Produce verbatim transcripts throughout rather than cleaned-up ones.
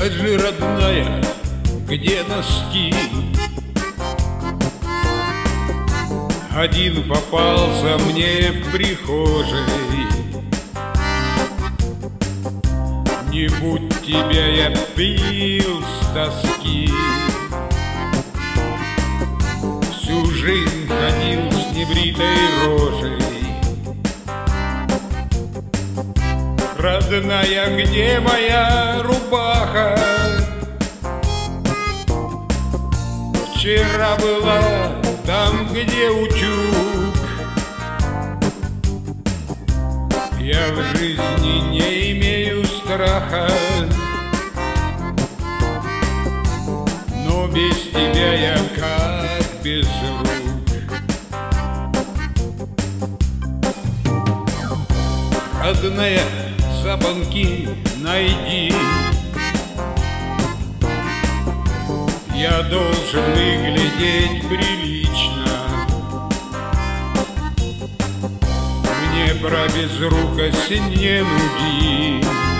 Скажи, родная, где носки? Один попался мне в прихожей. Не будь тебя, я пил с тоски. Всю жизнь ходил с небритой рожей. Родная, где моя рубаха? Вчера была там, где утюг. Я в жизни не имею страха, но без тебя я как без рук. Родная, запонки найди. Я должен выглядеть прилично. Мне про безрукость не нуди.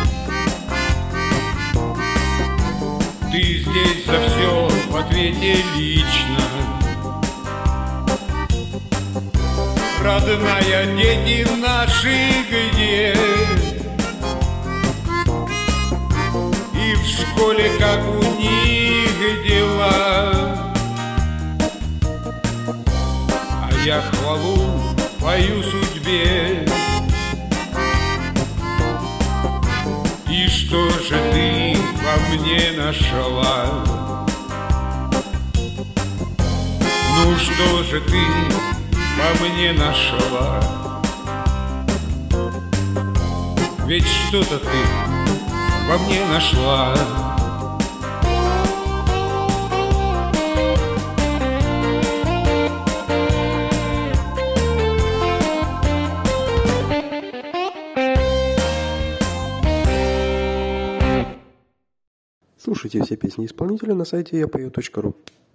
Ты здесь за все в ответе лично. Родная, дети наши где? И в школе как у них дела? А я хвалу пою судьбе. И что же ты во мне нашла? Ну что же ты во мне нашла? Ведь что-то ты во мне нашла. Слушайте все песни исполнителя на сайте я пою точка ру.